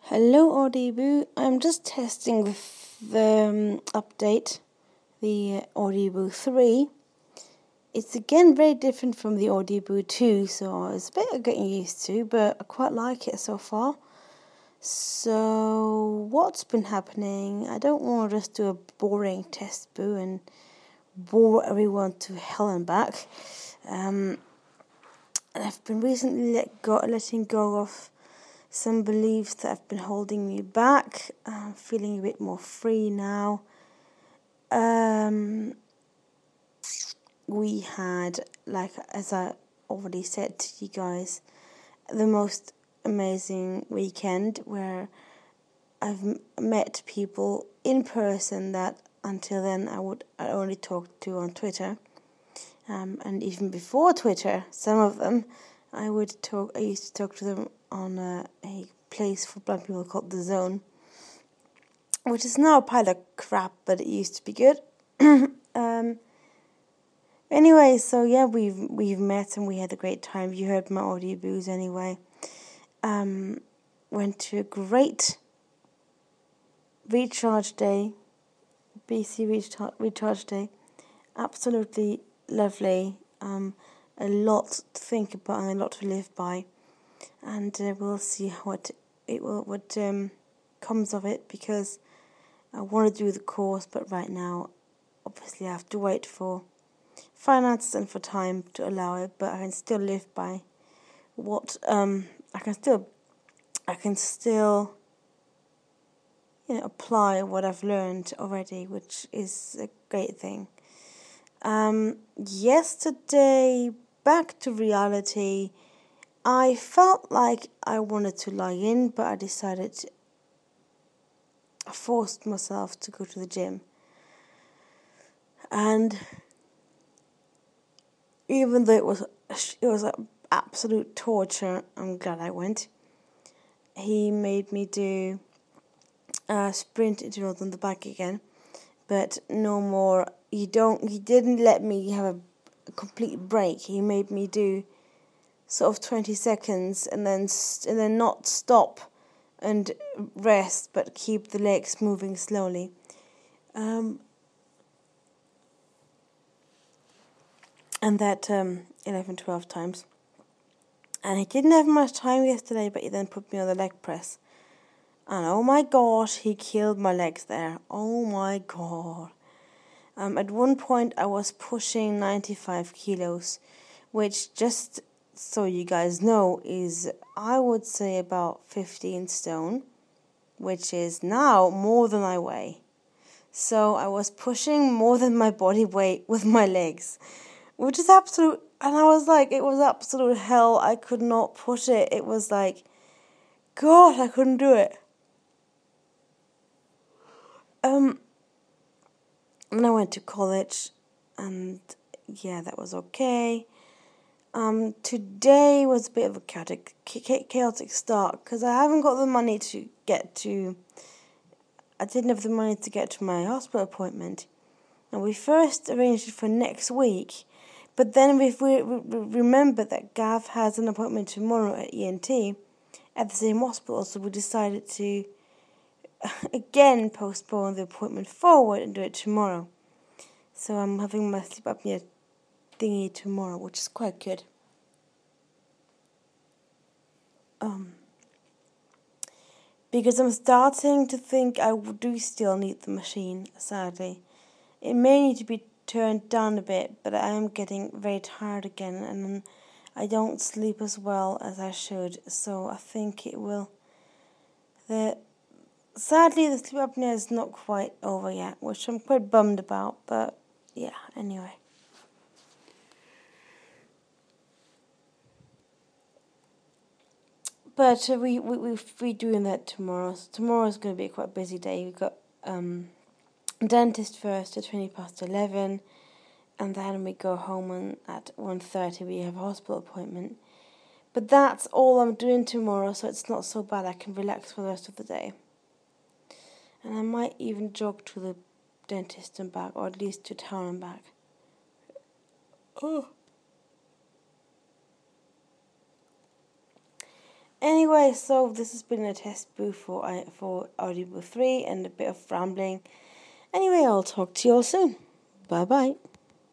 Hello Audioboo, I'm just testing the update, the Audioboo 3. It's again very different from the Audioboo 2, so it's a bit of getting used to, but I quite like it so far. So, what's been happening? I don't want to just do a boring test boo and bore everyone to hell and back. And I've been recently letting go of some beliefs that have been holding me back. I'm feeling a bit more free now. We had, like as I already said to you guys, the most amazing weekend where I've met people in person that until then I only talked to on Twitter. And even before Twitter, some of them I used to talk to them on a place for blind people called The Zone, which is now a pile of crap, but it used to be good. Anyway, so yeah, we've met and we had a great time. You heard my audioboos anyway. Went to a great recharge day, BC recharge day. Absolutely lovely. A lot to think about and a lot to live by, and we'll see what comes of it, because I want to do the course, but right now obviously I have to wait for finances and for time to allow it, but I can still live by what I can still apply what I've learned already, which is a great thing. Yesterday, back to reality, I felt like I wanted to lie in, but I forced myself to go to the gym. And even though it was absolute torture, I'm glad I went. He made me do sprint intervals on the back again, but no more. He didn't let me have a complete break. He made me do sort of 20 seconds and then not stop and rest, but keep the legs moving slowly. And that 11, 12 times. And he didn't have much time yesterday, but he then put me on the leg press. And oh my gosh, he killed my legs there. Oh my god. At one point I was pushing 95 kilos, which, just so you guys know, is, I would say, about 15 stone, which is now more than I weigh. So I was pushing more than my body weight with my legs, which is absolute, and I was like, it was absolute hell. I could not push it. It was like, God, I couldn't do it. And I went to college, and yeah, that was okay. Today was a bit of a chaotic start, because I haven't got the money I didn't have the money to get to my hospital appointment. And we first arranged it for next week, but then we remember that Gav has an appointment tomorrow at ENT at the same hospital, so we decided to again postpone the appointment forward and do it tomorrow. So I'm having my sleep apnea thingy tomorrow, which is quite good. Because I'm starting to think I do still need the machine, sadly. It may need to be turned down a bit, but I am getting very tired again, and I don't sleep as well as I should, so I think it will. Sadly, the sleep apnea is not quite over yet, which I'm quite bummed about, but yeah, anyway. But we're doing that tomorrow. So tomorrow's going to be quite a busy day. We've got dentist first at 11:20, and then we go home at 1:30. We have a hospital appointment. But that's all I'm doing tomorrow, so it's not so bad. I can relax for the rest of the day. And I might even jog to the dentist and back, or at least to town and back. Oh. Anyway, so this has been a test booth for Audiobook 3 and a bit of rambling. Anyway, I'll talk to you all soon. Bye bye.